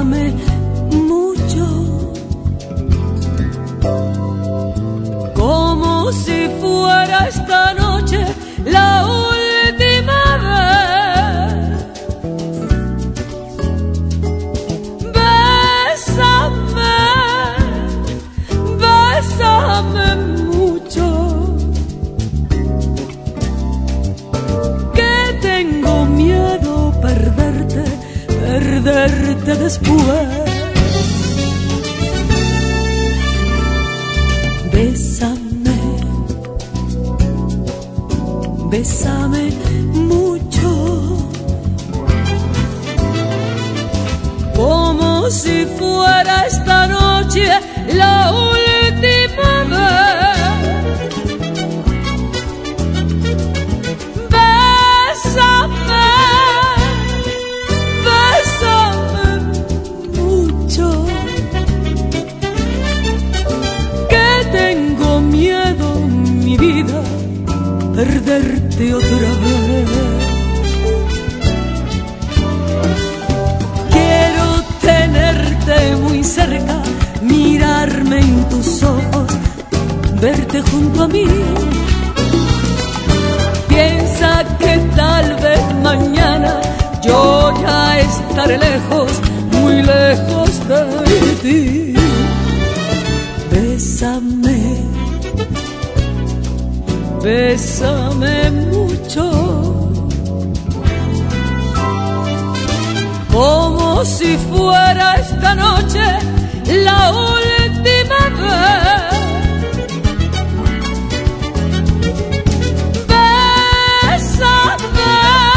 bésame mucho, como si fuera esta noche la última vez. Bésame, bésame mucho, que tengo miedo perderte después. Bésame, bésame mucho, como si fuera esta noche la última vez. Bésame, bésame mucho, que tengo miedo, mi vida, perderte otra vez. Quiero tenerte muy cerca, mirarme en tus ojos, verte junto a mí. Piensa que tal vez mañana yo ya estaré lejos, muy lejos de ti. Bésame, bésame mucho, como si fuera esta noche la última vez. Bésame,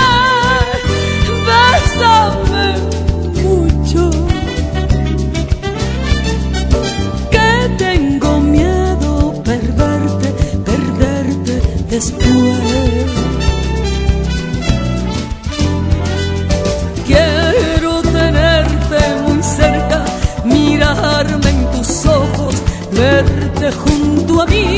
bésame mucho, que tengo miedo perderte después. Quiero tenerte muy cerca, mirarme en tus ojos, verte junto a mí.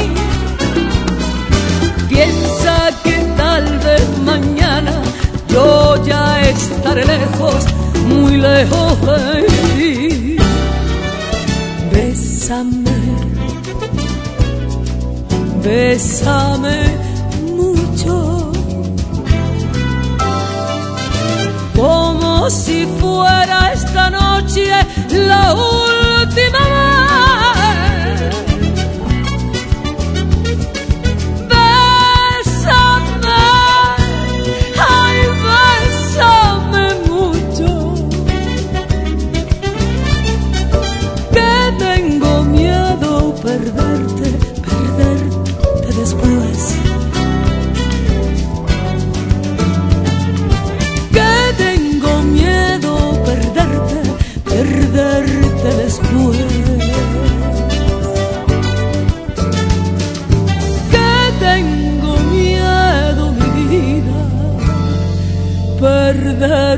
Piensa que tal vez mañana yo ya estaré lejos, muy lejos de ti. Bésame, bésame mucho, como si fuera esta noche la última vez. Bésame, ay, bésame mucho, que tengo miedo perderte después. Que tengo miedo perderte después. Que tengo miedo, mi vida, perder.